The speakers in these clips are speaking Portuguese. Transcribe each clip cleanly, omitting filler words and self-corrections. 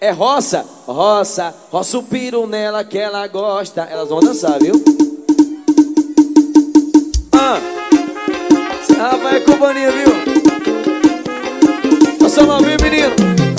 É roça, roça, roça o piro nela que ela gosta. Elas vão dançar, viu? Esse rapaz é companhia, viu? Nossa novinha, menino.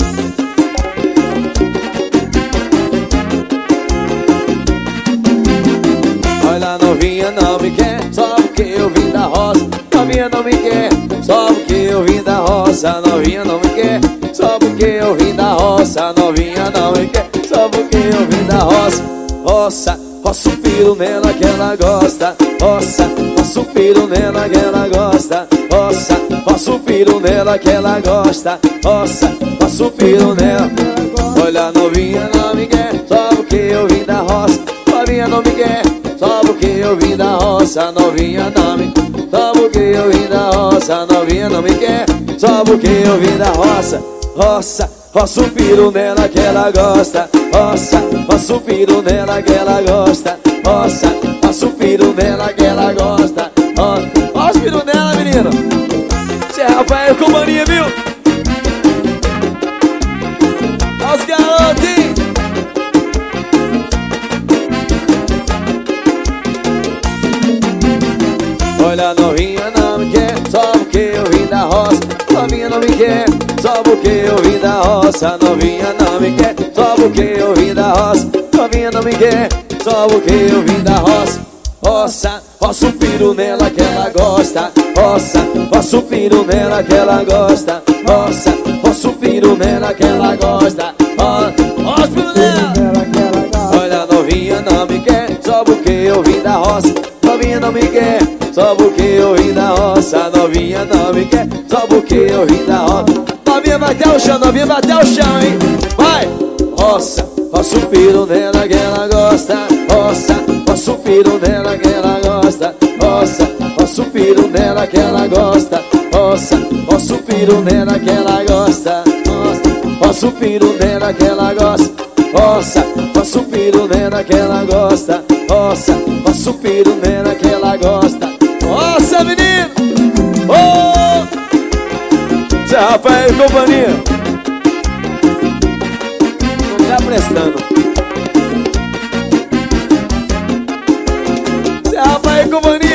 Olha, novinha não me quer, só porque eu vim da roça. Novinha não me quer, só porque eu vim da roça. Novinha não me quer, só porque eu vim da roça. Novinha não me quer, só porque eu vim da roça. Roça, roça o piro nela que ela gosta. Roça, roça o piro nela que ela gosta. Roça, roça o piro nela que ela gosta. Roça, roça o piro nela. Olha, novinha não me quer, só porque eu vim da roça. Novinha não me quer, só porque eu vim da roça. Novinha não me quer, só porque eu vim da roça. Novinha não me quer, só porque eu vim da roça. Roça, roça o piro nela que ela gosta. Roça, roça o piro nela que ela gosta. Roça, roça o piro nela que ela gosta. Roça o piro nela, menino. Esse é Rafael companhia, viu? Olha os garotos, hein? Olha, novinha não me quer, só porque eu vim da roça. Novinha não me quer, só porque eu vim da roça. Novinha não me quer, só porque eu vim da roça. Novinha não me quer, só porque eu vim da roça. Roça, roça o piro nela que ela gosta. Roça, roça o piro nela que ela gosta. Roça, roça o piro nela que ela gosta. Roça o piro nela. Olha, novinha não me quer, só porque eu vim da roça. Novinha não me quer, só porque eu vim da roça. Novinha não me quer, só porque eu vim da roça. Novinha vai até o chão, novinha vai até o chão, hein? Vai! Roça, roça o piro nela que ela gosta. Roça, roça o piro nela que ela gosta. Roça, roça o piro nela que ela gosta. Roça, roça o piro nela que ela gosta. Roça o piro nela que ela gosta. Roça, roça o piro nela que ela gosta. Roça, roça o piro nela que ela gosta. Nossa, menino! Oh! Zé Rafael e companhia. Não tá prestando. Zé Rafael e companhia.